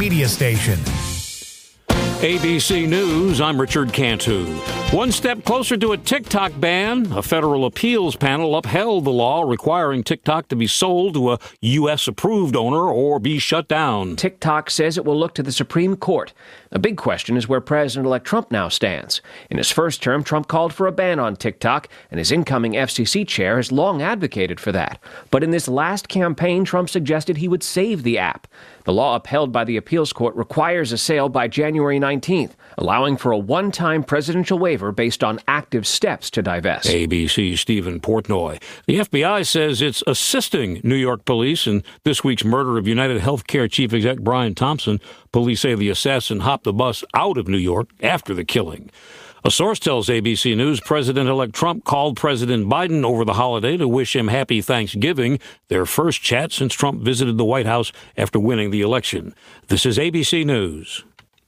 media station. ABC News, I'm Richard Cantu. One step closer to a TikTok ban, a federal appeals panel upheld the law requiring TikTok to be sold to a U.S.-approved owner or be shut down. TikTok says it will look to the Supreme Court. A big question is where President-elect Trump now stands. In his first term, Trump called for a ban on TikTok, and his incoming FCC chair has long advocated for that. But in this last campaign, Trump suggested he would save the app. The law upheld by the appeals court requires a sale by January 19th, allowing for a one-time presidential waiver based on active steps to divest. ABC's Stephen Portnoy. The FBI says it's assisting New York police in this week's murder of United Healthcare chief exec Brian Thompson. Police say the assassin hopped the bus out of New York after the killing. A source tells ABC News President-elect Trump called President Biden over the holiday to wish him happy Thanksgiving, their first chat since Trump visited the White House after winning the election. This is ABC News.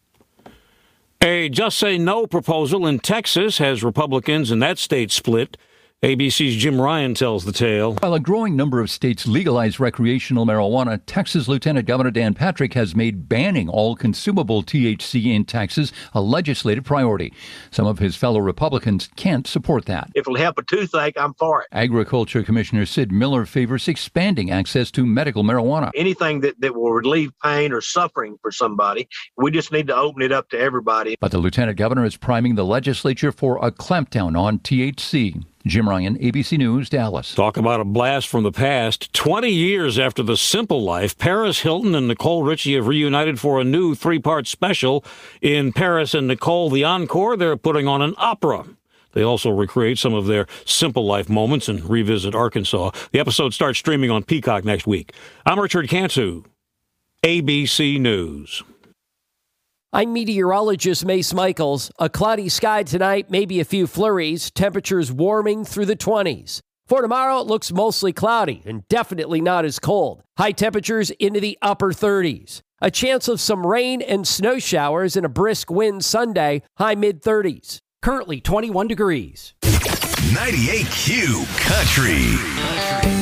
A Just Say No proposal in Texas has Republicans in that state split. ABC's Jim Ryan tells the tale. While a growing number of states legalize recreational marijuana, Texas Lieutenant Governor Dan Patrick has made banning all consumable THC in Texas a legislative priority. Some of his fellow Republicans can't support that. If it'll help a toothache, I'm for it. Agriculture Commissioner Sid Miller favors expanding access to medical marijuana. Anything that will relieve pain or suffering for somebody, we just need to open it up to everybody. But the Lieutenant Governor is priming the legislature for a clampdown on THC. Jim Ryan, ABC News, Dallas. Talk about a blast from the past. 20 years after The Simple Life, Paris Hilton and Nicole Richie have reunited for a new 3-part special. In Paris and Nicole, the encore, they're putting on an opera. They also recreate some of their Simple Life moments and revisit Arkansas. The episode starts streaming on Peacock next week. I'm Richard Cantu, ABC News. I'm meteorologist Mace Michaels. A cloudy sky tonight, maybe a few flurries. Temperatures warming through the 20s. For tomorrow, it looks mostly cloudy and definitely not as cold. High temperatures into the upper 30s. A chance of some rain and snow showers and a brisk wind Sunday, high mid-30s. Currently 21 degrees. 98Q Country.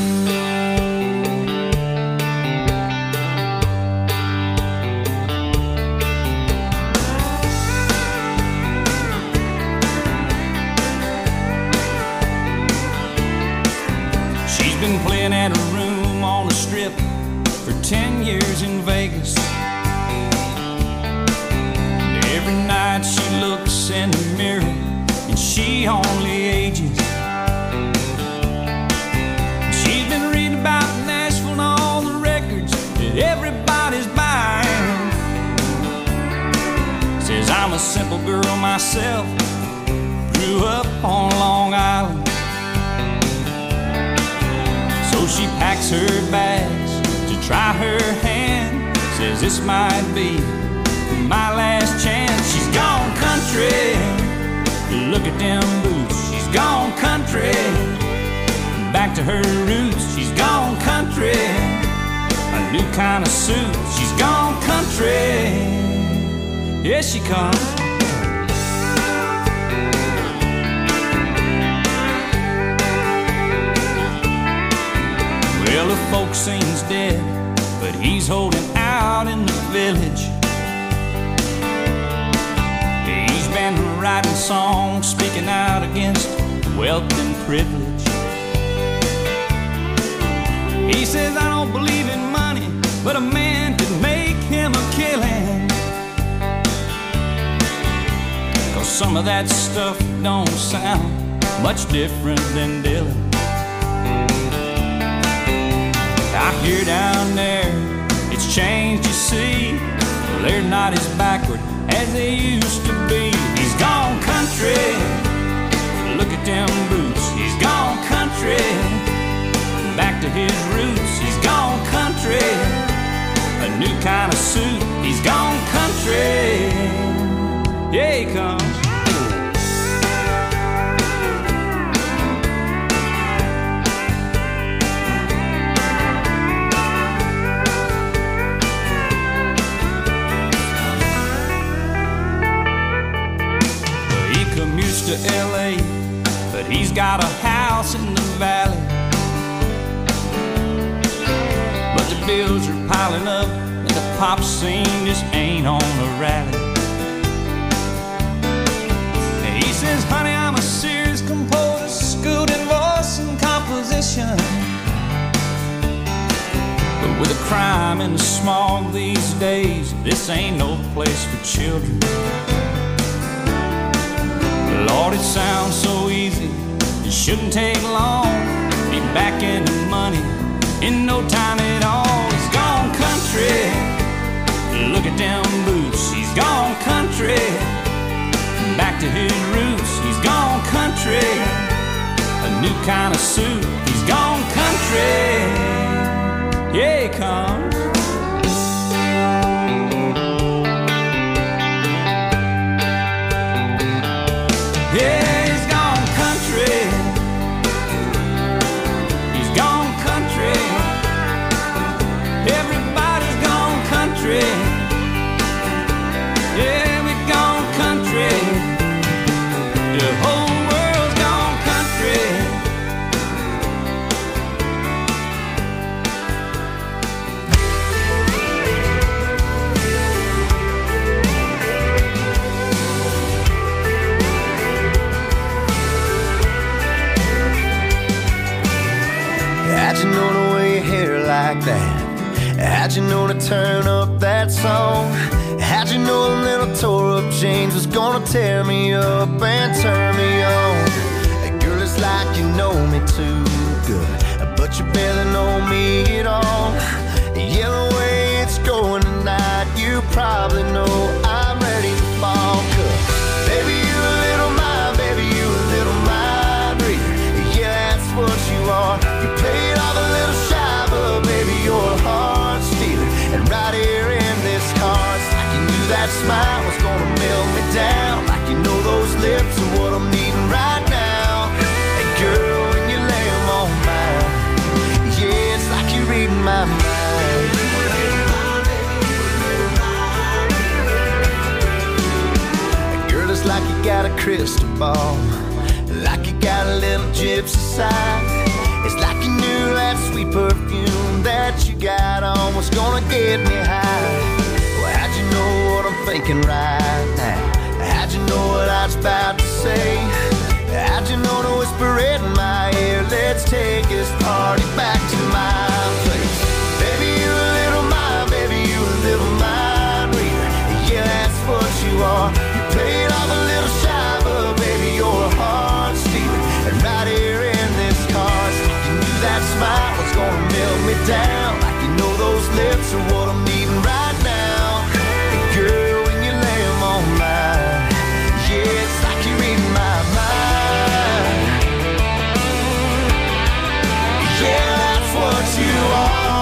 Been playing at a room on the strip for 10 years in Vegas. And every night she looks in the mirror and she only ages. She's been reading about Nashville and all the records that everybody's buying. Says I'm a simple girl myself, grew up on Long Island. So she packs her bags to try her hand. Says this might be my last chance. She's gone country, look at them boots. She's gone country, back to her roots. She's gone country, a new kind of suit. She's gone country, here she comes. Well, the folk scene's dead, but he's holding out in the village. He's been writing songs, speaking out against wealth and privilege. He says, I don't believe in money, but a man could make him a killing. 'Cause some of that stuff don't sound much different than Dylan. I hear down there, it's changed, you see. They're not as backward as they used to be. He's gone country, look at them boots. He's gone country, back to his roots. He's gone country, a new kind of suit. He's gone country, yeah he comes. To LA, but he's got a house in the valley. But the bills are piling up and the pop scene just ain't on the rally. He says, honey, I'm a serious composer, schooled in voice and composition. But with the crime and the smog these days, this ain't no place for children. Lord, it sounds so easy, it shouldn't take long. Be back in the money in no time at all. He's gone country, look at them boots. He's gone country, back to his roots. He's gone country, a new kind of suit. He's gone country, yeah, he comes. Yeah, he's gone country. He's gone country. Everybody's gone country. Yeah, we've gone country. The whole world's gone country. How'd you know to wear your hair like that? How'd you know to turn up that song? How'd you know a little tore up jeans was gonna tear me up and turn me on? Girl, it's like you know me too good, but you barely know me at all. Yeah, the way it's going tonight, you probably know I'm ready to fall. 'Cause baby, you a little mind, baby, you a little mind reader. Yeah, that's what you are. You played off a little shy, but baby, you're a heart stealer. And right here in this car, it's like you knew that smile was gonna melt me down. Like you know those lips are what I'm needing right now. And girl, when you lay them on mine, yeah, it's like you're reading my mind. Girl, it's like you got a crystal ball, like you got a little gypsy side. It's like you knew that sweet perfume that you got on was gonna get me high. Well, how'd you know what I'm thinking right now? How'd you know what I was about to say? How'd you know to whisper it in my ear? Let's take this party back to my place. Baby, you a little mind, baby, you a little mind reader. Yeah, that's what you are. You played off a little shy, but baby, you're a heart stealer. And right here in this car, you knew that smile was gonna melt me down. Like you know those lips are what I'm needing right now. And girl, when you lay them on mine, yeah, it's like you're reading my mind. Yeah, that's what you are.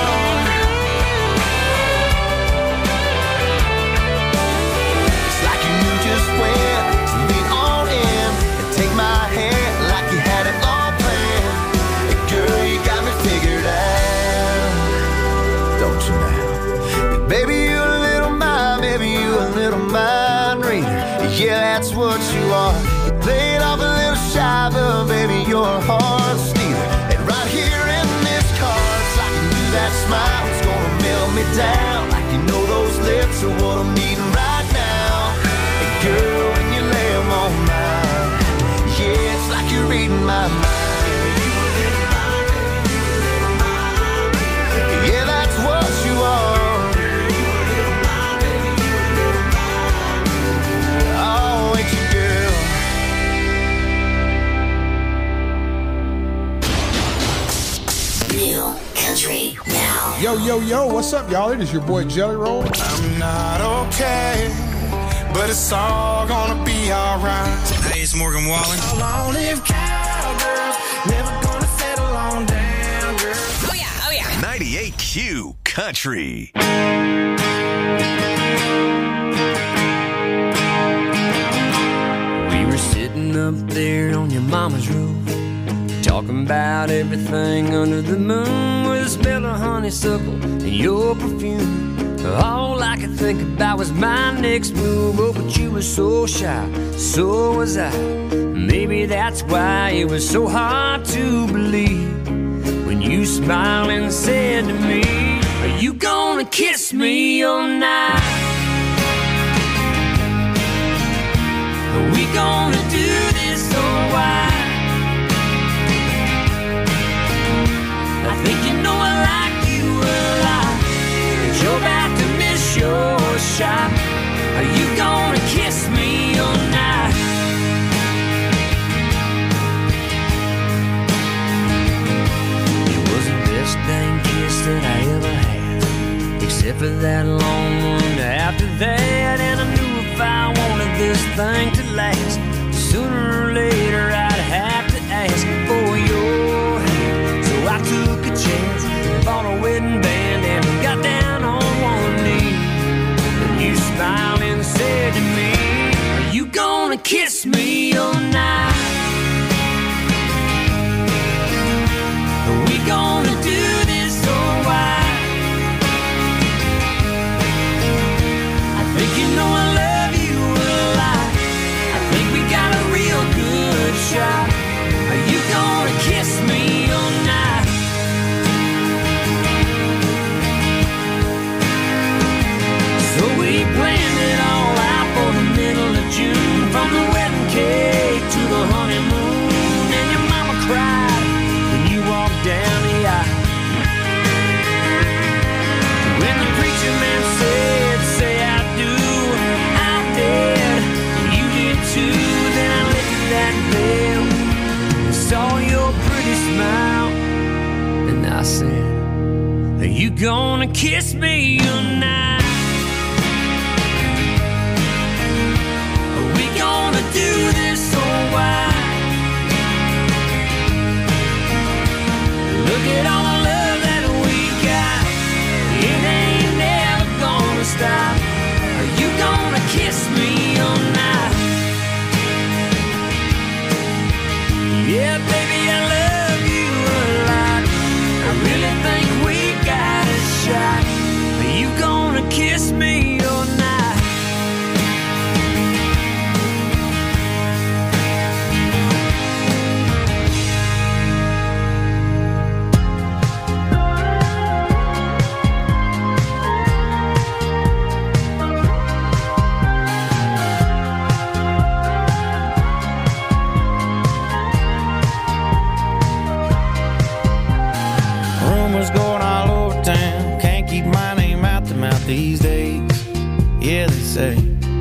It's like you knew just when to lean on in and take my hand like you had it all planned. And girl, you got me figured out, don't you now? Baby, you a little mind, baby, you a little mind reader. Yeah, that's what you are. You played off a little shy, but baby, you're a heart stealer. And right here in this car, it's like you knew that smile was gonna melt me down. Like you know those lips are what I'm needing right now. And girl, when you lay them on mine, yeah, it's like you're reading my mind. Yeah, that's what you are. Oh, ain't you, girl? New country now. Yo, yo, yo, what's up, y'all? It is your boy Jelly Roll. I'm not okay, but it's all gonna be alright. Hey, it's Morgan Wallen. Long live cowgirls, never gonna settle on down, girl. Oh yeah, oh yeah. 98Q Country. We were sitting up there on your mama's roof, talking about everything under the moon, with a smell of honeysuckle and your perfume. All I could think about was my next move. Oh, but you were so shy, so was I. Maybe that's why it was so hard to believe when you smiled and said to me, Are you gonna kiss me all night? Are we gonna do this or why? I think you know I like you a lot, but you're about to miss your shot. Are you gonna kiss me all night? It was the best dang kiss that I ever had, except for that long one after that. And I knew if I wanted this thing to last, sooner or later I'd have to ask for your hand. So I took a chance, bought a wedding band, and got down on one knee. And you smiled and said to me, are you gonna kiss me all night? Are we gonna do this or why? I think you know I love you a lot. I think we got a real good shot. Are you gonna kiss me all night? So we planned it all out for the middle of June, from the wedding cake to the honeymoon. And your mama cried when you walked down the aisle. When the preacher man said, say I do, I did, and you did too. Then I lifted that veil and saw your pretty smile, and I said, are you gonna kiss me all night? Are we gonna do this or why? Look at all the love that we got, it ain't never gonna stop. Are you gonna kiss me all night? Yeah, baby, I love you a lot. I really think we got a shot. Are you gonna kiss me all night? Rumors going all over town, can't keep my name out the mouth these days. Yeah, they say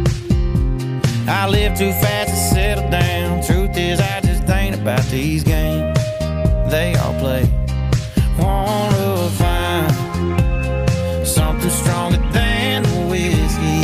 I live too fast to settle down. Truth is, I just ain't about these games they all play. Wanna find something stronger than the whiskey.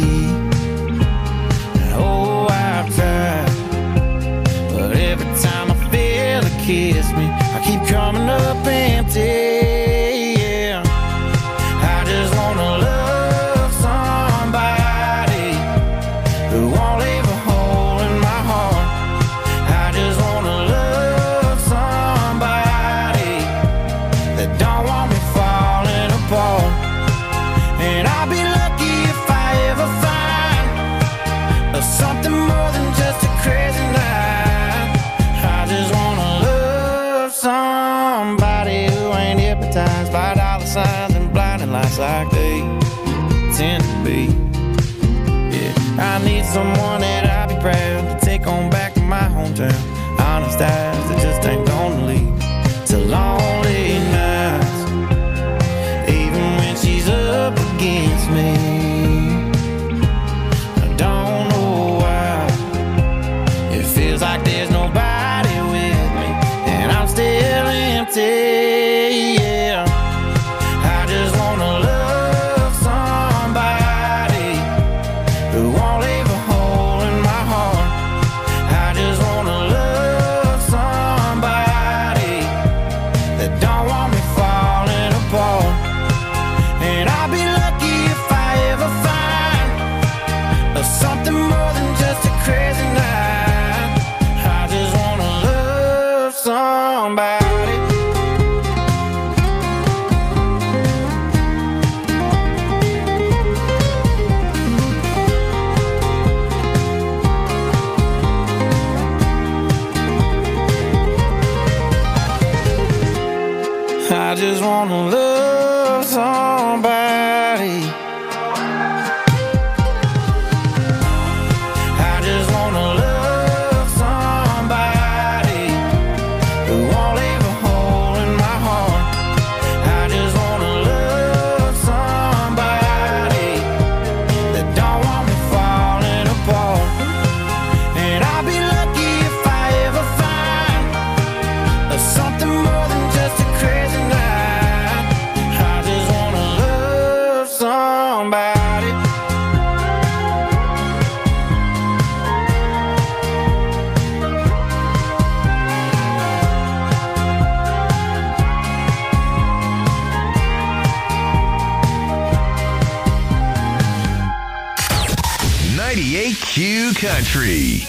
Oh, I've tried, but every time I feel a kiss me, I keep coming up empty. Yeah, I just wanna love somebody who won't leave a hole in my heart. I just wanna love somebody that don't want me falling apart. And I'll be lucky if I ever find something more than just a crazy night. I just wanna love somebody who ain't hypnotized by dollar signs and blinding lights like they tend to be. Yeah, I need someone that I'll be proud to take on back to my hometown. Honest eyes that just ain't gonna lead to lonely nights, even when she's up against me. I don't know why it feels like there's nobody with me, and I'm still empty. Yeah, I just wanna love somebody who won't leave a hole in my heart. I just wanna love somebody that don't want me falling apart. And I'll be lucky if I ever find something more than just a crazy night. I just wanna love somebody. I just wanna love somebody. 98Q Country.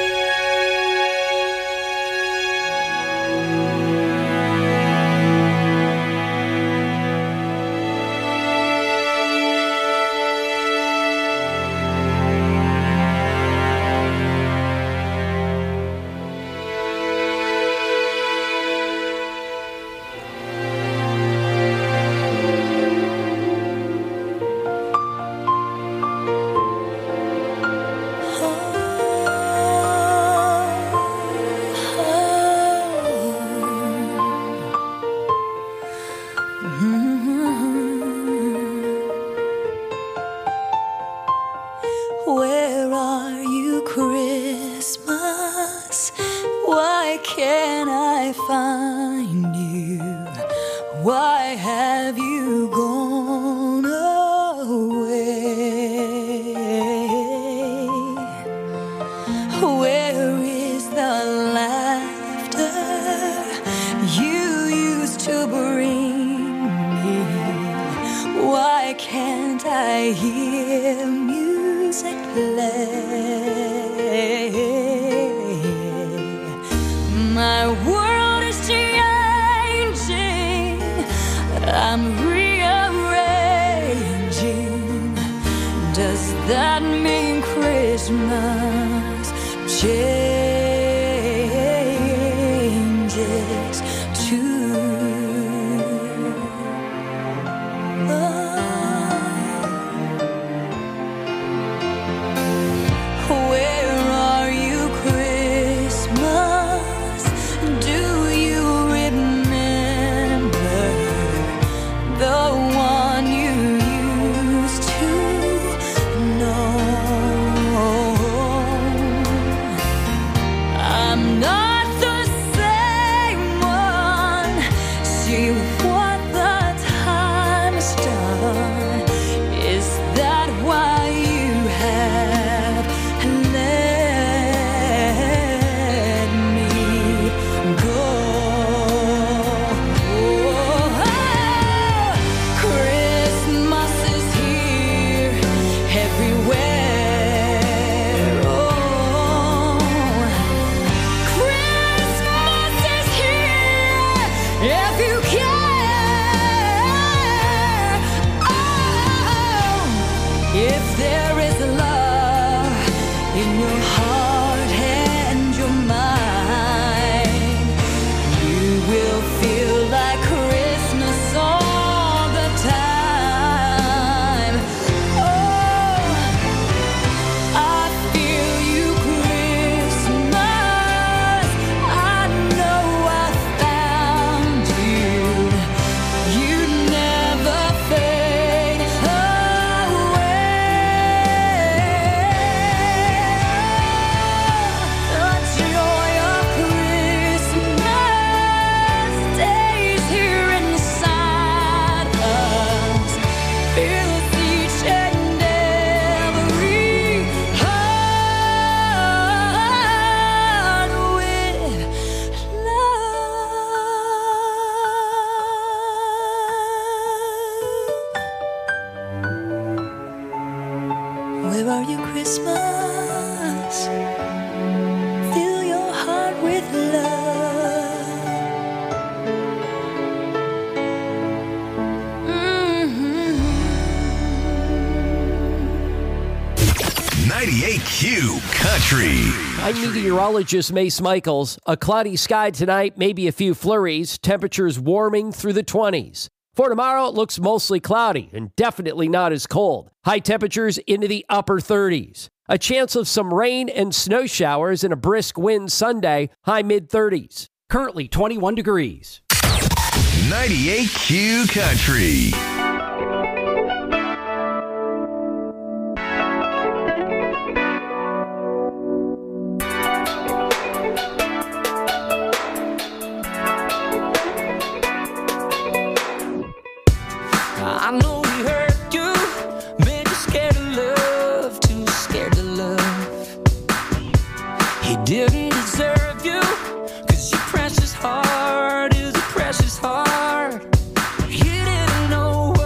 Where are you, Christmas? Why can't I find you? Why have you gone away? Where is the laughter you used to bring me? Why can't I hear music play? My world is changing, I'm rearranging. Does that mean Christmas changes too? Where are you, Christmas? Do you remember the one you used to know? I'm not the same one. See what the time's done. Is that why you have let me go? Christmas is here everywhere. Oh, Christmas is here if you care. Oh, if there is love in your heart and your mind, you will feel like Christmas all the time. Oh, I feel you, Christmas. I know I found you. You never fade away. The joy of Christmas stays here inside us. Fills each and every heart with love. Where are you, Christmas? Fill your heart with love. 98Q Country. I'm meteorologist Mace Michaels. A cloudy sky tonight, maybe a few flurries. Temperatures warming through the 20s. For tomorrow, it looks mostly cloudy and definitely not as cold. High temperatures into the upper 30s. A chance of some rain and snow showers and a brisk wind Sunday, high mid-30s. Currently 21 degrees. 98Q Country. I know he hurt you, made you scared of love, too scared to love. He didn't deserve you, 'cause your precious heart is a precious heart. You didn't know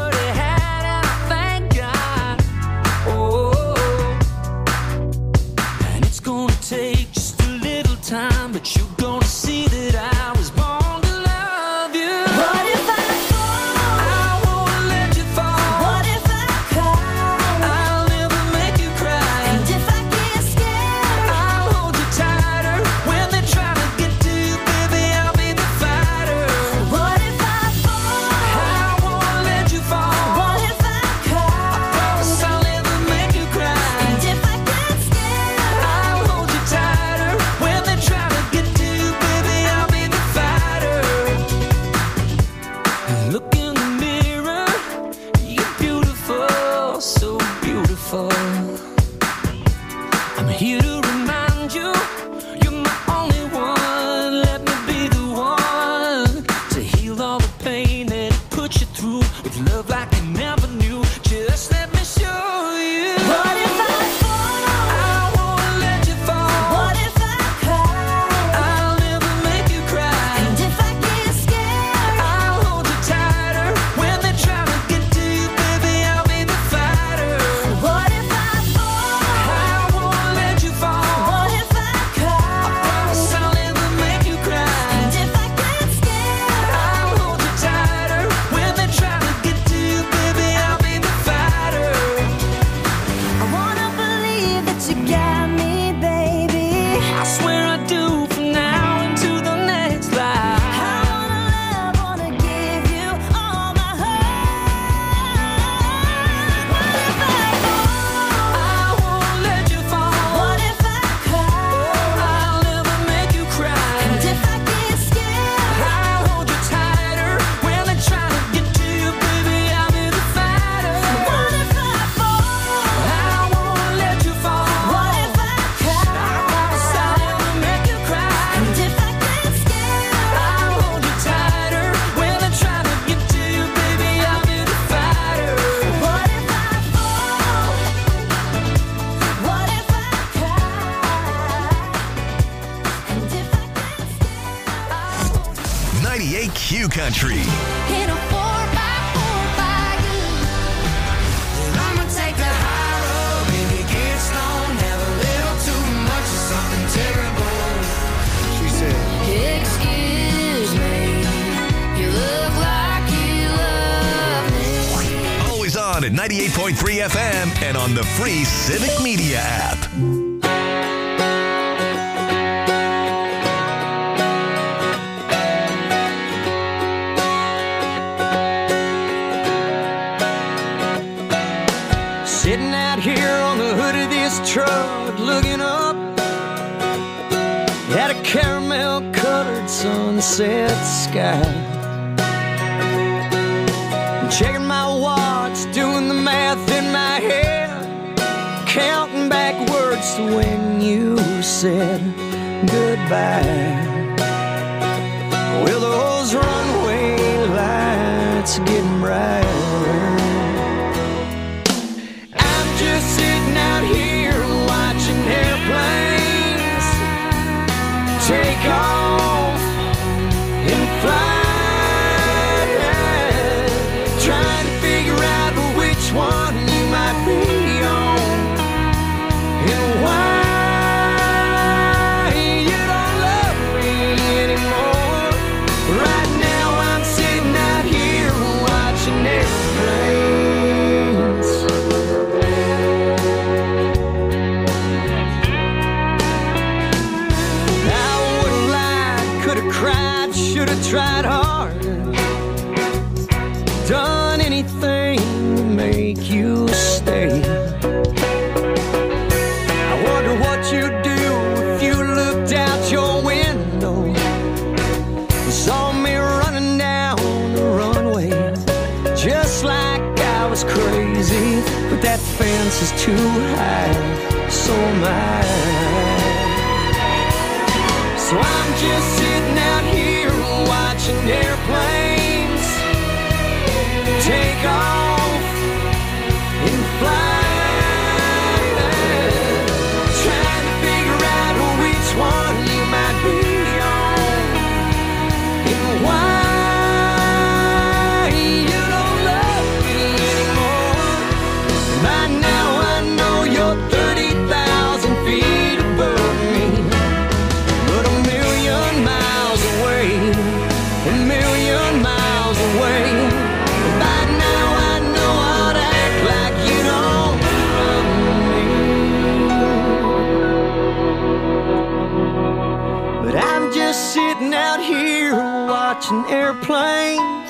for. I'm here to remind you, you're my only one. Let me be the one to heal all the pain that it put you through with love like you never knew. Just let me show you. What if I fall? I won't let you fall. What if I cry? I'll never make you cry. And if I get scared, I'll hold you tighter. When they try to get to you, baby, I'll be the fighter. what if I fall? I won't let you fall. What if I I cry? promise I'll never make you cry. And if I get scared, I'll hold you tighter. When they try to get to you, baby, I'll be the fighter. I wanna believe that you got me, baby. I swear I do from now into the next I life. wanna love, wanna give you all my heart. What if I fall? I won't let you fall. What if I cry? I'll never make you cry. And if I get scared, I'll hold you tighter. When they try to get to you, baby, I'll be the fighter. what if I fall? I won't let you fall. What if I cry? I promise I'll never make you cry. And if I get scared, I'll hold you tighter. When they try to get to you, baby, I'll be the fighter. what if I fall? What if I cry? And if I get scared, 98 Q Country. in a 4x4 by you. I'ma take the high road, baby, get stoned, have a little too much of something terrible. She said, Excuse me, you look like you love me. Always on at 98.3 FM and on the free Civic Media app. Sitting out here on the hood of this truck, looking up at a caramel-colored sunset sky. Checking my watch, doing the math in my head, counting backwards to when you said goodbye. Well, those runway lights are getting brighter. I'm just sitting out here watching airplanes take off and fly, trying to figure out which one you might be on and why you don't love me anymore. Right now I'm sitting out here watching airplanes. I would've lied, could've cried, should've tried harder, done anything to make you stay. I wonder what you'd do if you looked out your window and saw me running down the runway, just like I was crazy. But that fence is too high, so am I. So I'm just sitting out here watching airplanes take off and fly, trying to figure out which one you might be on and why you don't love me anymore. By now I know you're 30,000 feet above me, but a million miles away, a million miles away. By now I know how to act like you don't love me. But I'm just sitting out here watching airplanes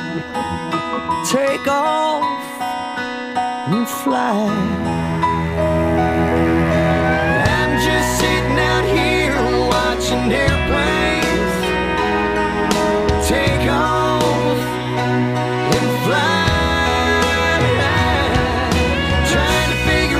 take off and fly. I'm just sitting out here watching airplanes take off and fly, trying to figure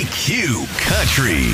Q Country.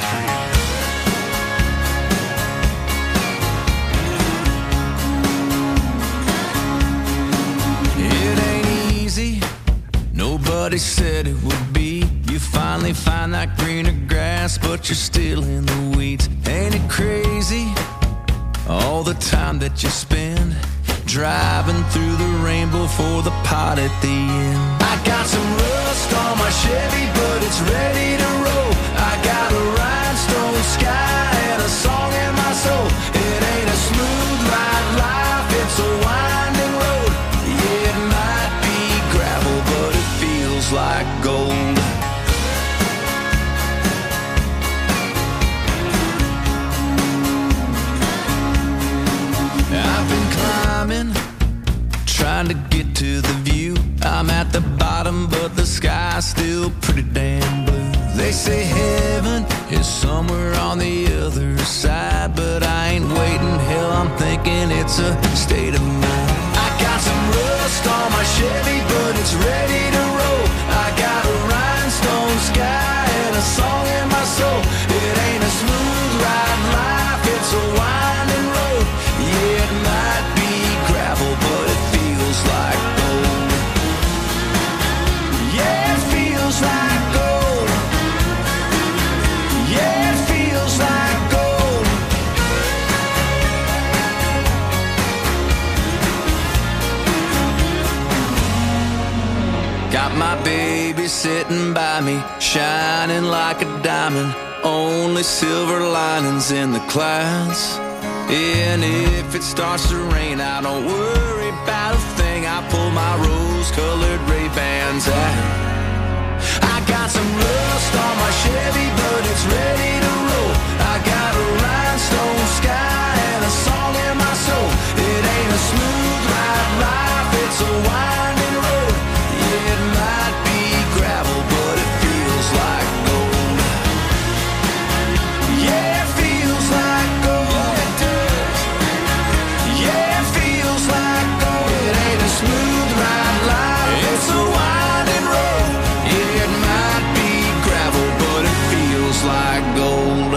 It ain't easy, nobody said it would be. You finally find that greener grass, but you're still in the weeds. Ain't it crazy, all the time that you spend driving through the rainbow for the pot at the end? I got some rust on my Chevy, but it's ready to roll. I got a rhinestone sky and a song in my soul. It ain't a smooth ride life, it's a winding road. Yeah, it might be gravel, but it feels like gold. I've been climbing, trying to get to the view. I'm at the bottom, but the sky's still pretty damn blue. They say heaven is somewhere on the other side, but I ain't waiting, hell, I'm thinking it's a state of mind. I got some rust on my Chevy, but it's ready to roll. I got a rhinestone sky and a song in my soul. It ain't a smooth ride life, it's a winding road. Yeah, it might be gravel, but it feels like gold. Yeah, it feels like gold. Yeah, it feels like gold. Got my baby sitting by me, shining like a diamond. Only silver linings in the clouds. And if it starts to rain, I don't worry about a thing. I pull my rose-colored Ray-Bans out. I got some rust on my Chevy, but it's ready to roll. I got a rhinestone sky and a song in my soul. It ain't a smooth ride life, it's a winding road. Yeah, it might be gravel, but it feels like gold. Yeah, it feels like gold. Yeah, it feels like gold. It ain't a smooth ride life, it's a winding road. Yeah, it might be gravel, but it feels like gold.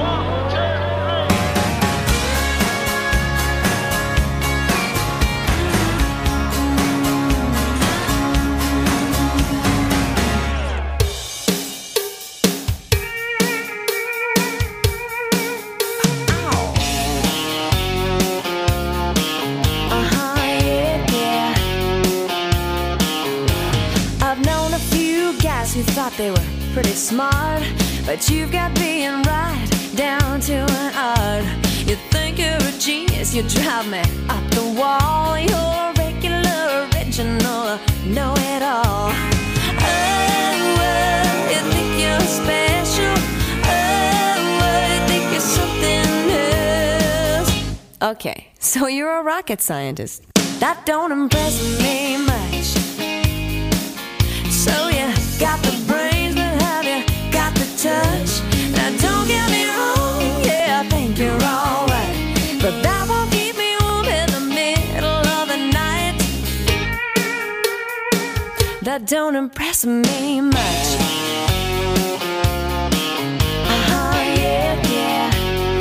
I've known a few guys who thought they were pretty smart, but you've got being right down to an art. You think you're a genius, you drive me up the wall. You're regular, original, know-it-all. Oh, you think you're special. Oh, you think you're something else. Okay, so you're a rocket scientist. That don't impress me much. So you got the brains, but have you got the touch? Now don't get me wrong, yeah, I think you're alright, but that won't keep me warm in the middle of the night. That don't impress me much. Yeah, yeah.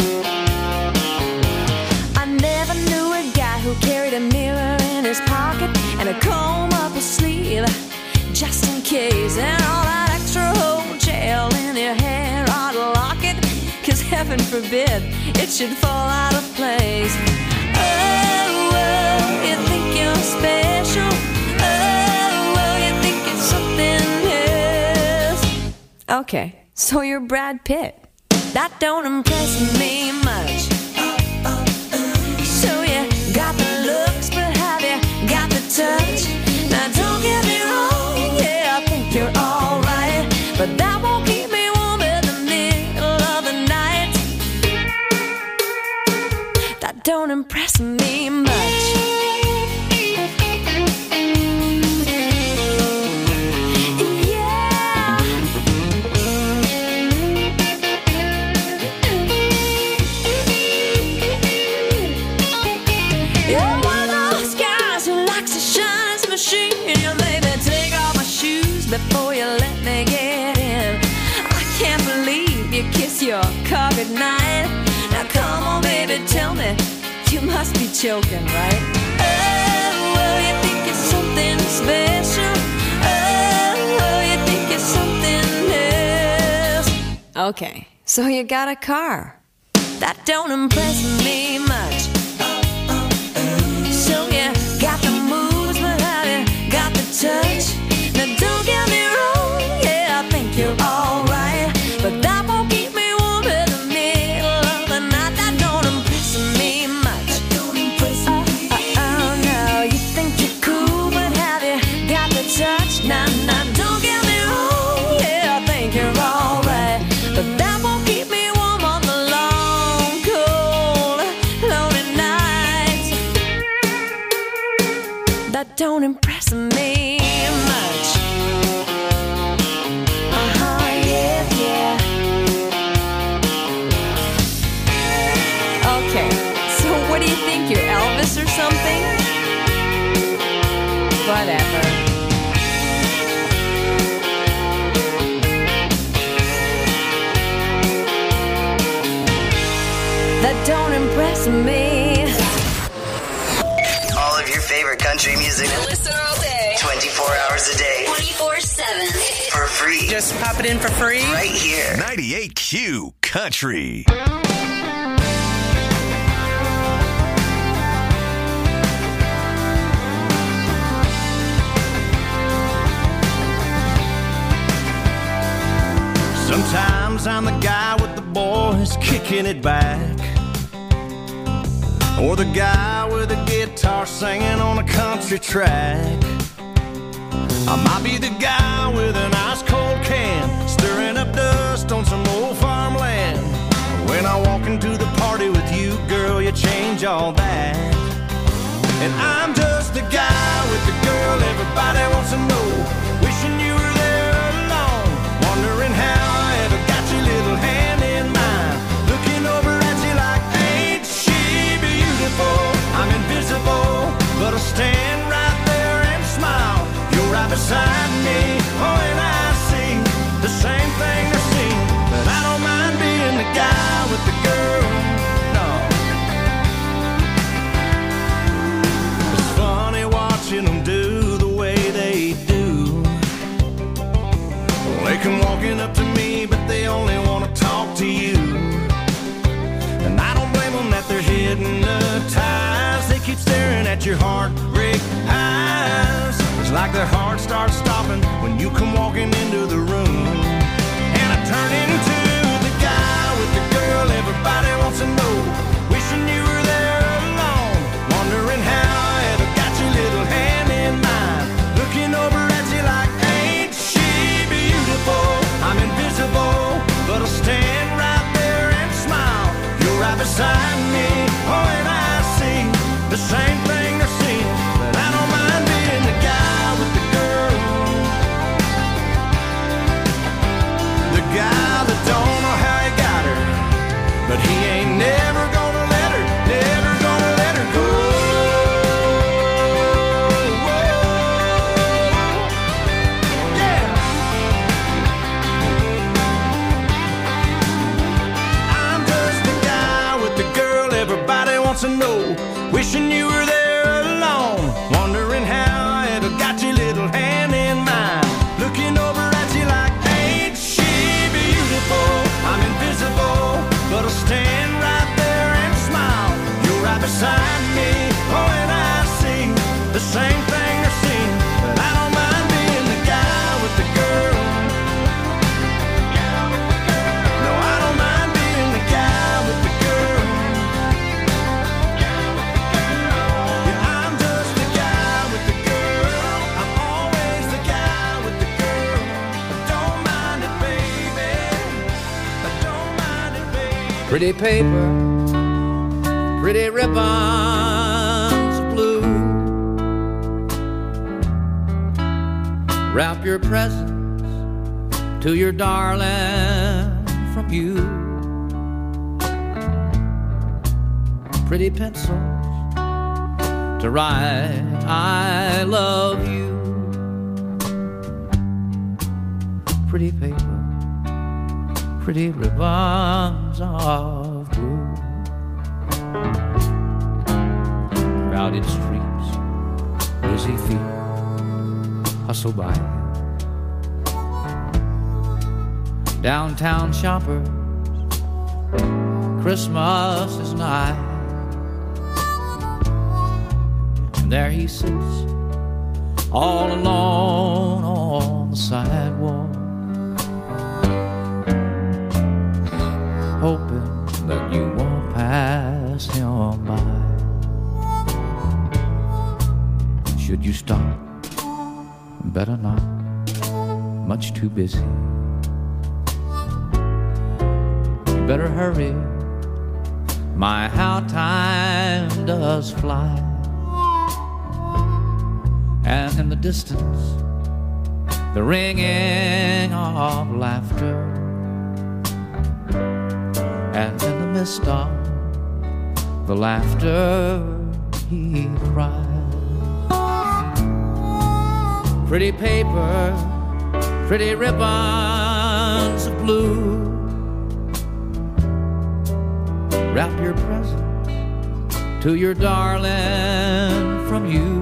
I never knew a guy who carried a mirror in his pocket and a comb up his sleeve, just in case, and all that extra whole gel in your hair ought to lock it, 'cause heaven forbid it should fall out of place. Oh, you think you're special. Oh, you think it's something else. Okay, so you're Brad Pitt. That don't impress me much. So you got the looks, but have you got the touch? Now don't get me wrong, yeah, I think you're alright, but that won't keep me warm in the middle of the night. That don't impress me much. You're one of those guys who likes to shine machine. You maybe take off my shoes before you let me get in. kiss your car goodnight. Now come on, baby, tell me, you must be joking, right? Oh, well, you think it's something special. Oh, you think it's something else. Okay, so you got a car. That don't impress me much. So you got the moves, but have you got the touch? Now don't get me wrong, yeah, I think you're alright, but that won't keep me warm in the middle of the night. That don't impress me much. Oh, no, you think you're cool, but have you got the touch? Nah, don't get me wrong, yeah, I think you're alright, but that won't keep me warm on the long, cold, lonely nights. That don't impress me much. Yeah. Okay, so what do you think, you're Elvis or something? Whatever. That don't impress me. All of your favorite country music. Listen all day. 24 hours a day. 24/7. For free. Just pop it in for free. Right here. 98Q Country. Sometimes I'm the guy with the boys kicking it back, or the guy with a guitar singing on a country track. I might be the guy with an ice cold can, stirring up dust on some old farmland. When I walk into the party with you, girl, you change all that. And I'm just the guy with the girl everybody wants to know, wishing you were there alone, wondering how I ever got your little hand in mine, looking over at you like, ain't she beautiful? I'm invisible, but I'll stand right there and smile. You're right beside me, oh, and I see the same thing they're seeing, but I don't mind being the guy with the girl, no. It's funny watching them do the way they do. They come walking up to me, but they only want to talk to you. And I don't blame them that they're hypnotized. They keep staring at your heartbreak eyes. It's like their heart starts stopping when you come walking into the room. And I turn into the guy with the girl everybody wants to know, wishing you were there alone, wondering how I ever got your little hand in mine, looking over at you like, ain't she beautiful? I'm invisible, but I'll stand right there and smile. You're right beside me, oh, and I see the same thing they're seeing, but I don't mind being the guy with the girl, the guy that don't know how he got her, but he ain't never gonna let her, never gonna let her go. Yeah. I'm just the guy with the girl everybody wants to know, wishing you were there alone, wondering how I ever got your little hand in mine, looking over at you like, ain't she beautiful? I'm invisible, but I'll stand right there and smile. You're right beside me, oh, and I see the same thing they're seeing, but I don't mind being the guy with the girl. No, I don't mind being the guy with the girl. Yeah, I'm just the guy with the girl. I'm always the guy with the girl. I don't mind it, baby. I don't mind it, baby. Pretty paper, pretty ribbons of blue. Wrap your presents to your darling from you. Pretty pencils to write I love you. Pretty paper, pretty ribbons of blue. Crowded streets, busy feet hustle by. Downtown shoppers, Christmas is nigh. And there he sits, all alone on the sidewalk, hoping that you won't pass him by. Should you stop? Better not, much too busy. You better hurry, my how time does fly. And in the distance, the ringing of laughter, and in the midst of the laughter he cries. Pretty paper, pretty ribbons of blue, wrap your present to your darling from you.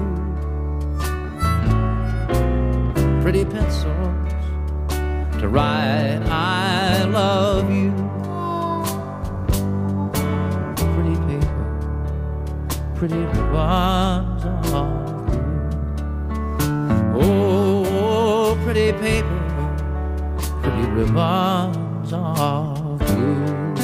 Pretty pencils to write I love you. Pretty paper, pretty ribbons of blue. Oh, pretty paper, pretty ribbons of blue.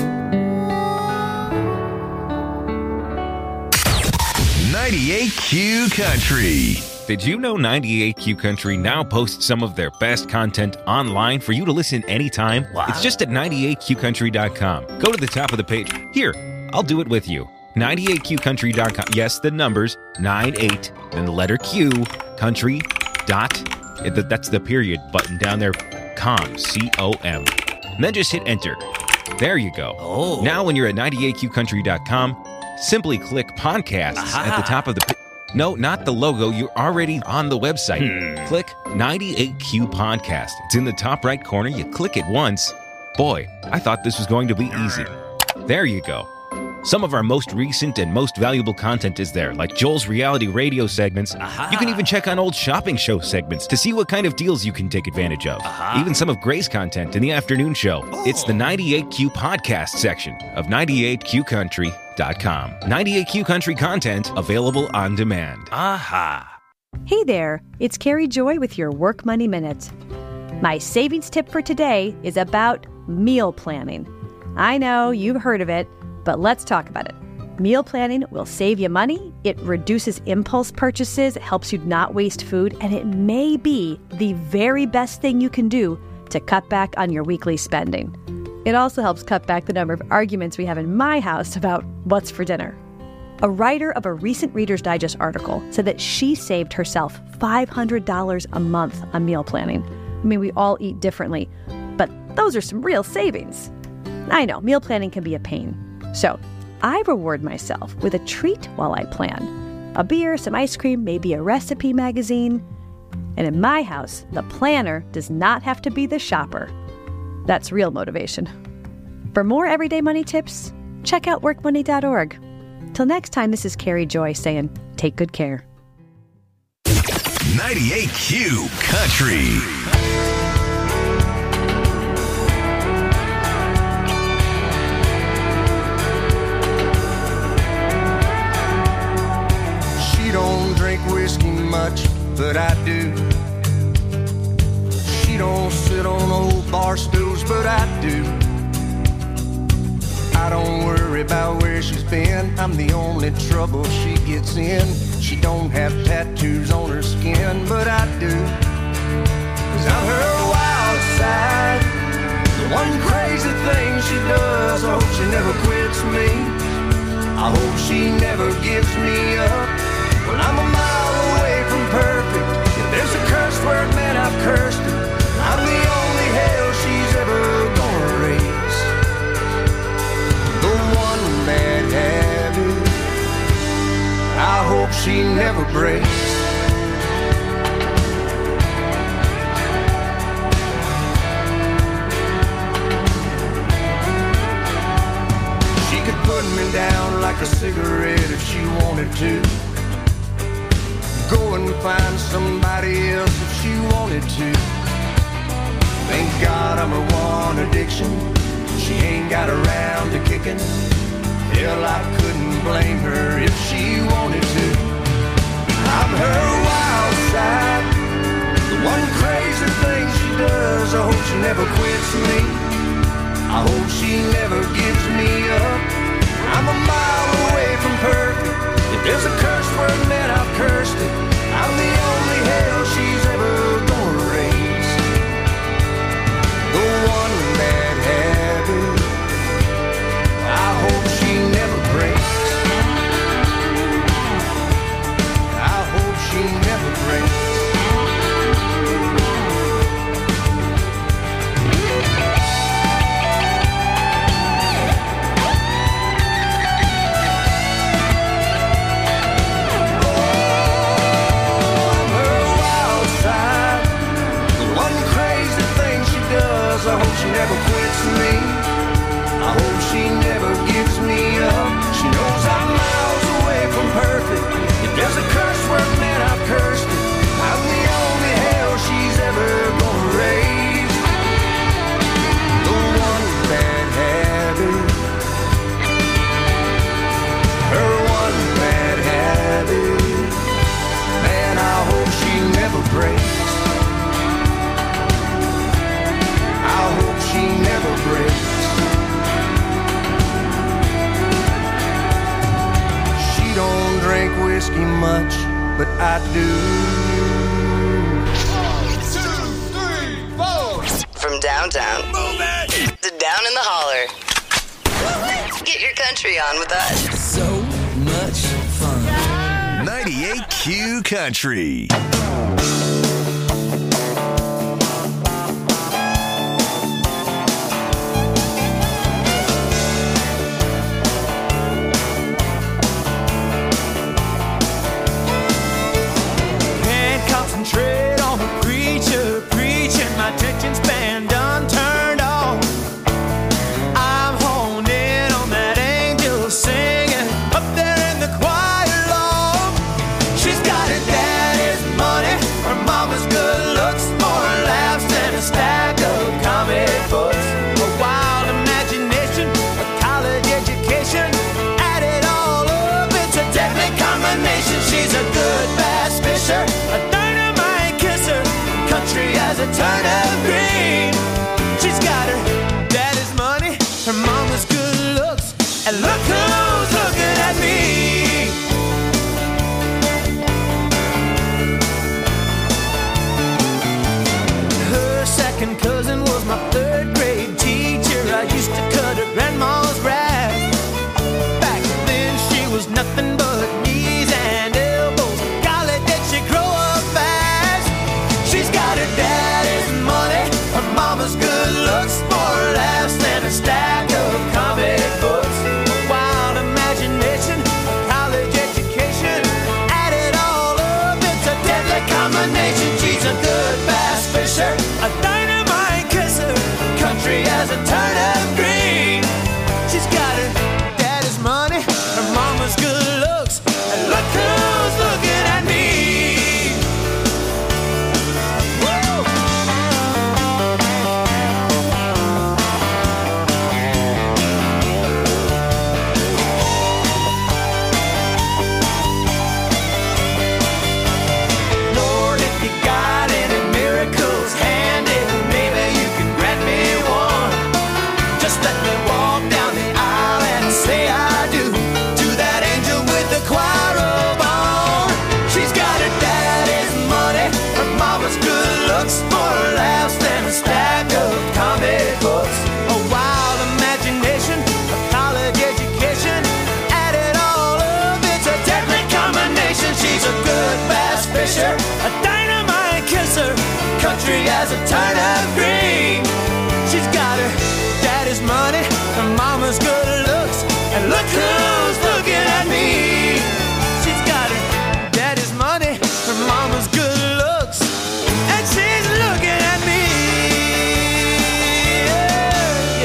98Q Country. Did you know 98Q Country now posts some of their best content online for you to listen anytime? Wow. It's just at 98QCountry.com. Go to the top of the page. Here, I'll do it with you. 98QCountry.com. Yes, the numbers, 98, then the letter Q, country, dot, that's the period button down there, com, C-O-M. And then just hit enter. There you go. Oh. Now when you're at 98QCountry.com, simply click podcasts at the top of the No, not the logo. You're already on the website. Click 98Q Podcast. It's in the top right corner. You click it once. Boy, I thought this was going to be easy. There you go. Some of our most recent and most valuable content is there, like Joel's reality radio segments. You can even check on old shopping show segments to see what kind of deals you can take advantage of. Even some of Gray's content in the afternoon show. It's the 98Q Podcast section of 98QCountry.com. 98Q Country content available on demand. Hey there, it's Carrie Joy with your Work Money Minute. My savings tip for today is about meal planning. I know you've heard of it, but let's talk about it. Meal planning will save you money, it reduces impulse purchases, it helps you not waste food, and it may be the very best thing you can do to cut back on your weekly spending. It also helps cut back the number of arguments we have in my house about what's for dinner. A writer of a recent Reader's Digest article said that she saved herself $500 a month on meal planning. I mean, we all eat differently, but those are some real savings. I know, meal planning can be a pain. So I reward myself with a treat while I plan. A beer, some ice cream, maybe a recipe magazine. And in my house, the planner does not have to be the shopper. That's real motivation. For more everyday money tips, check out workmoney.org. Till next time, this is Carrie Joy saying, take good care. 98Q Country. Don't drink whiskey much, but I do. She don't sit on old bar stools, but I do. I don't worry about where she's been. I'm the only trouble she gets in. She don't have tattoos on her skin, but I do. 'Cause I'm her wild side, the one crazy thing she does. I hope she never quits me. I hope she never gives me up. Well, I'm a mile away from perfect. If there's a curse word, man, I've cursed it. I'm the only hell she's ever gonna raise. The one bad habit I hope she never breaks. find somebody else if she wanted to. Thank God I'm her one addiction. She ain't got around to kicking. Hell, I couldn't blame her if she wanted to. I'm her wild side, the one crazy thing she does. I hope she never quits me. I hope she never gives me up. I'm a mile away from perfect. If there's a curse word, man, I've cursed it. I'm the only hell she's ever gonna raise. The one bad habit I hope she never breaks. I hope she never breaks. I hope she never quits me. I hope she never gives me up. She knows I'm miles away from perfect. If there's a curse word, man, I've cursed it. I'm the only hell she's ever gonna raise. The one bad habit, her one bad habit, man, I hope she never breaks. I hope she never breaks. She don't drink whiskey much, but I do. 1, 2, 3, 4. From downtown to down in the holler. Get your country on with us. So much fun. 98Q Country. Concentrate on the preacher preaching, my attention span done turned on. I'm honed in on that angel singing up there in the choir loft. She's got her daddy's money, her mama's good looks, more laughs than a stack of comic books. A wild imagination, a college education, add it all up, it's a deadly combination. She's a good bass fisher, a country as a turnip green. She's got her daddy's money, her mama's good looks, and look who's looking at me. Her second cousin was my third grade teacher. I used to cut her grandma's grass. Back then she was nothing but knees and elbows. Golly, did she grow up fast. She's got her daddy's money, her mama's good looks, more laughs than a stack of comic books. A wild imagination, a college education, add it all up, it's a deadly combination. She's a good bass fisher, a dynamite kisser, country as a turnip green. She's got her daddy's money, her mama's good looks, and look who's looking at me. A dynamite kisser, country as a turnip green. She's got her daddy's money, her mama's good looks, and look who's looking at me. She's got her daddy's money, her mama's good looks, and she's looking at me. Yeah,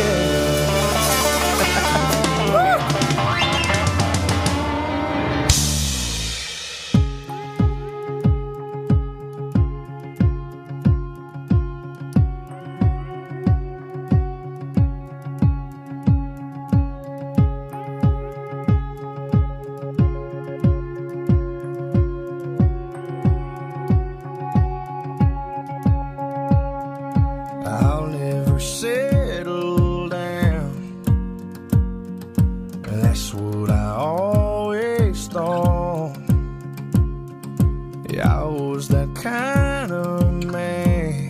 yeah. kind of man.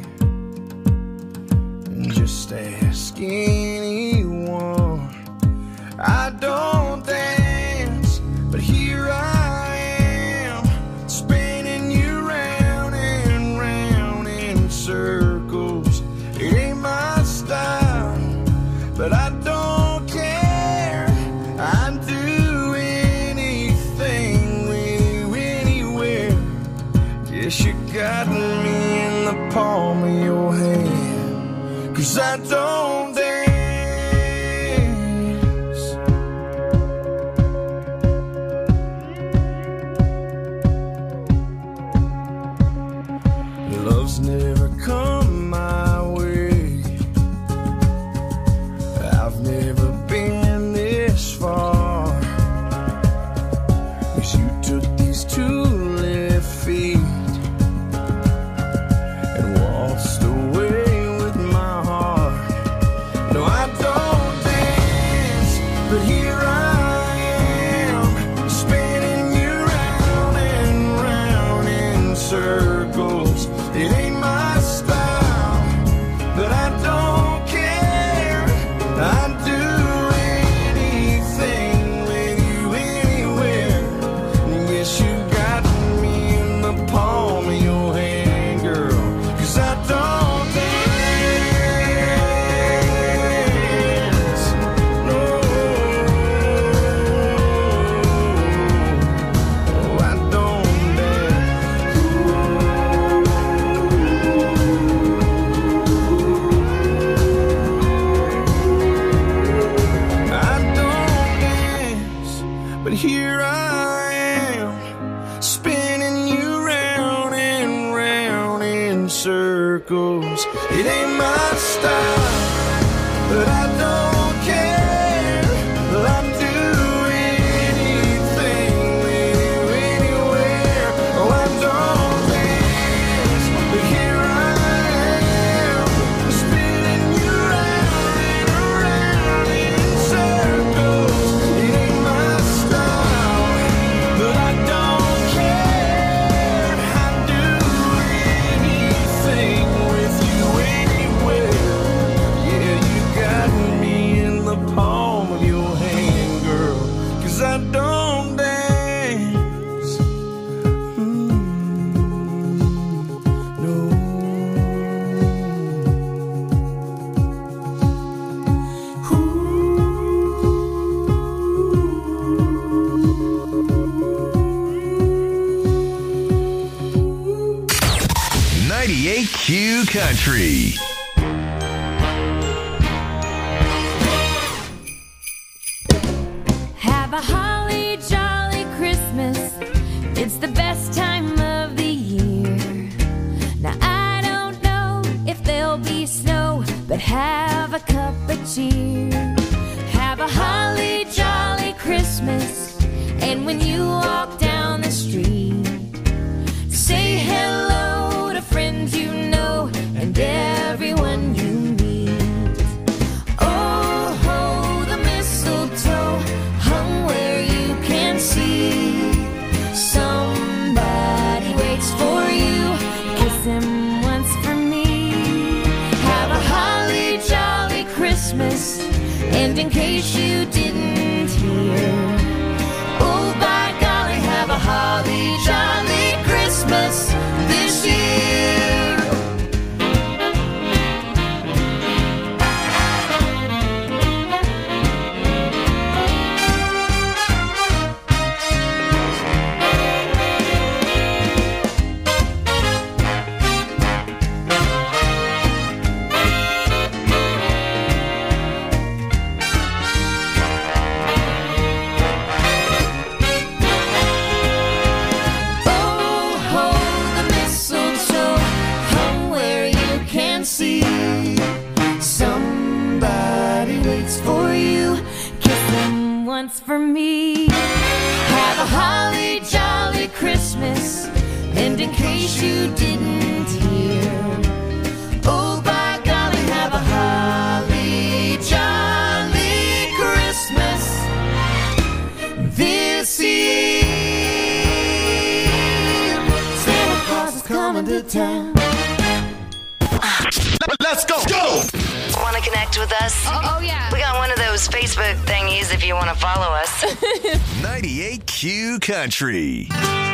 Just ask anyone. I don't dance, but here I am, spinning you round and round in circles. It ain't my style, but I don't care. I'd do anything with you anywhere. Guess you got me in the palm of your hand, 'cause I don't dance. Love's never come my way. I've never been this far. 'Cause you took these 2 left feet and waltzed away with my heart. No, I don't dance, but here I am, spinning you round and round in circles. It ain't my style, but I don't care. I'd do anything with you anywhere. Yes, you got me in the palm of your hand, girl, 'cause I don't dance. No, I don't dance. I don't dance, but here I am, spinning you round and round in circles. It ain't my style, but I don't care. I'd do anything with you anywhere. Oh, I don't dance, but here I am, spinning you round and round in circles. It ain't my style, but I don't care. I'd do anything with you anywhere. Yeah, you got me in the palm of your hand, girl, 'cause I don't dance. No. 98Q Country. Have a holly jolly Christmas. It's the best time of the year. Now I don't know if there'll be snow, but have a cup of cheer. Have a holly jolly Christmas. And when you walk down the street, say hello to friends you know and everyone you meet. Oh, ho, the mistletoe hung where you can see. Somebody waits for you, kiss him once for me. Have a holly jolly Christmas, and in case you didn't hear, oh, by golly, have a holly jolly Christmas this year. Oh, ho, the town. Let's go. Go. Want to connect with us? Oh, yeah. We got one of those Facebook thingies if you want to follow us. 98Q Country.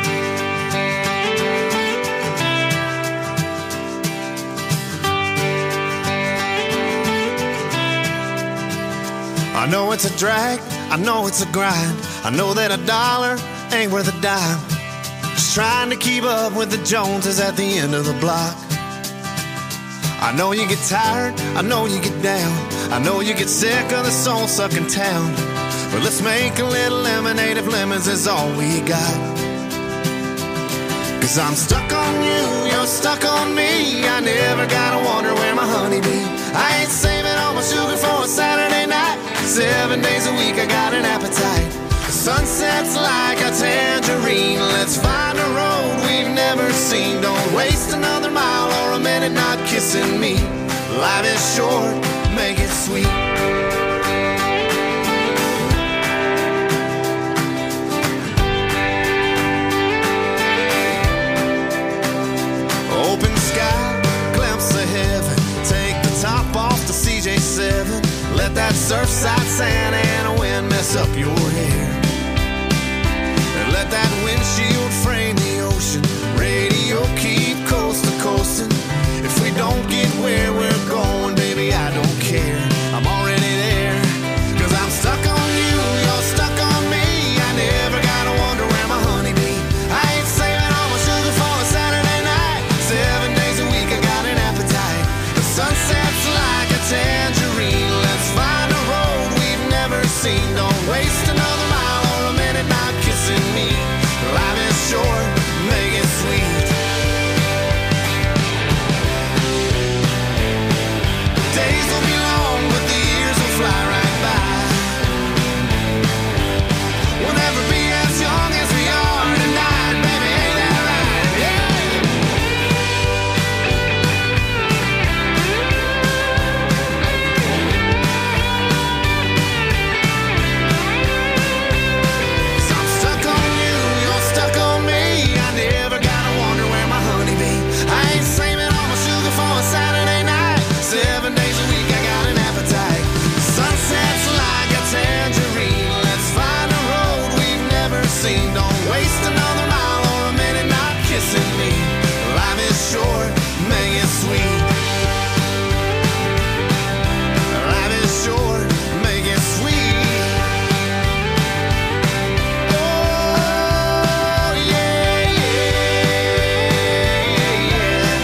I know it's a drag, I know it's a grind. I know that a dollar ain't worth a dime. Just trying to keep up with the Joneses at the end of the block. I know you get tired, I know you get down. I know you get sick of the soul-sucking town. But let's make a little lemonade if lemons is all we got. Cause I'm stuck on you, you're stuck on me. I never gotta wonder where my honey be. I ain't saving all my sugar for a Saturday night. 7 days a week I got an appetite. The sunset's like a tangerine. Let's find a road we've never seen. Don't waste another mile or a minute not kissing me. Life is short, make it sweet. Open sky, glimpse of heaven. Take the top off the CJ7. Let that surfside sand and a wind mess up your hair. And let that windshield frame the ocean. Radio keep coast to coasting. If we don't get where we're going, baby, I don't care. I'm already there. Cause I'm stuck on you, you're stuck on me. I never gotta wonder where my honey be. I ain't saving all my sugar for a Saturday night. 7 days a week I got an appetite. The sunset's like a tangerine. Let's find a road we've never seen. Don't waste another mile or a minute not kissing me. Life is short, make it sweet. Days will be long, but the years will fly right by. We'll never be as young as we are tonight, baby, ain't that right? Yeah. 'Cause I'm stuck on you, you're stuck on me. I never gotta wonder where my honey be. I ain't saving all my sugar for a Saturday night. 7 days a week I got an appetite. Sunset's like a tangerine. Let's find a road we've never seen. Don't waste another mile or a minute not kissing me. Life is short, make it sweet. Life is short, make it sweet. Oh, yeah, yeah, yeah.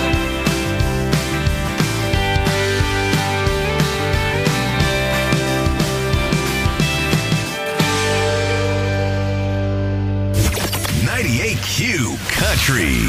98Q Country.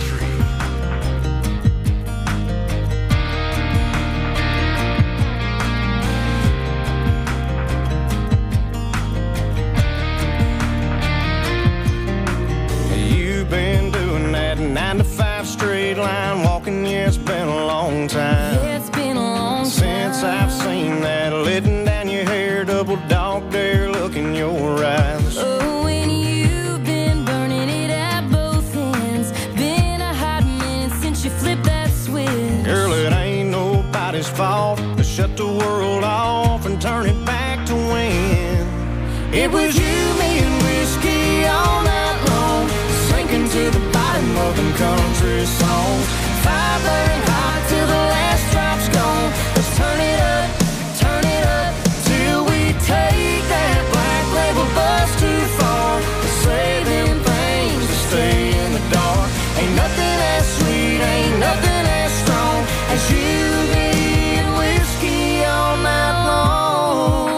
You've been doing that 9 to 5 straight line walking, yeah, it's been a long time. Yeah, it's been a long time since I've seen that letting down your hair, double dog dare look in your eyes. Oh, and you've been burning it at both ends. Been a hot minute since you flipped that switch. Girl, it ain't nobody's fault to shut the world off and turn it back to when it was you, me, and whiskey all night long, sinking to the bottom of them country songs. Fire burning hot till the last drop's gone. Let's turn it up till we take that black label bus too far. To say them things to stay in the dark. Ain't nothing as sweet, ain't nothing as strong as you, me, and whiskey all night long.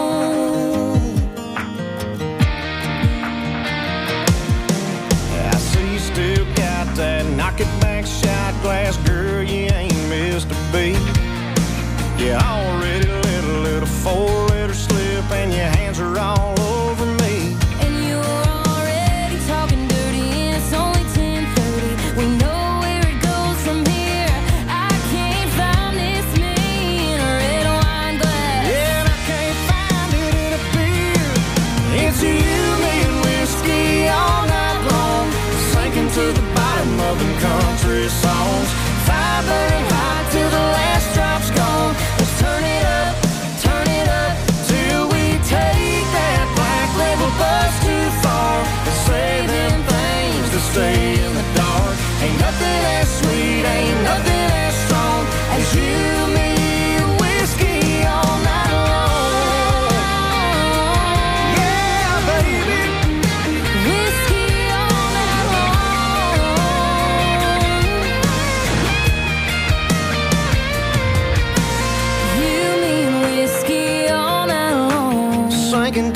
I see you still got that knock it back shot glass, girl, you ain't missed a beat. You already let a little 4-letter slip and your hands are all over me. And you're already talking dirty and it's only 10:30. We know where it goes from here. I can't find this me in a red wine glass. Yeah, and I can't find it in a beer. It's you, me, and whiskey all night long, sinking to the bottom of them country songs.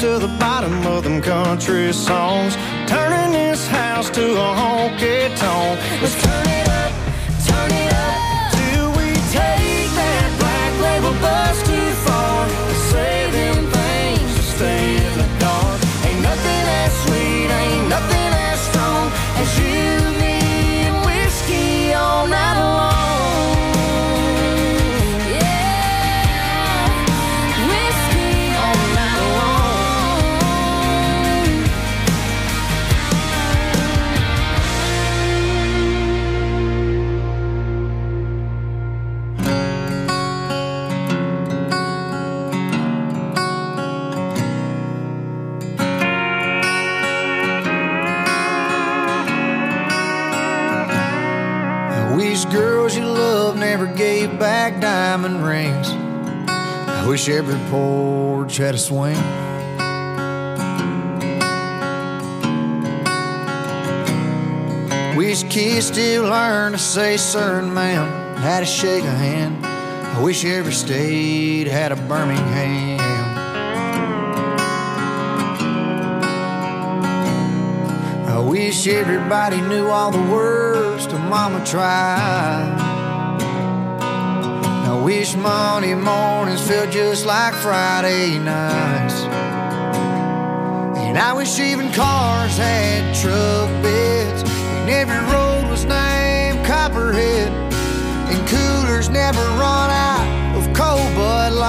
to the bottom of them country songs, turning this house to a honky tonk. Let's turn it up till we take that black label bus too far. Say them things to stay in the dark. Ain't nothing as sweet, ain't nothing as strong as you, me, and whiskey all night long. Girls you love never gave back diamond rings. I wish every porch had a swing. Wish kids still learn to say sir and ma'am, how to shake a hand. I wish every state had a Birmingham. I wish everybody knew all the words to Mama Tried. I wish Monday mornings felt just like Friday nights. And I wish even cars had truck beds, and every road was named Copperhead, and coolers never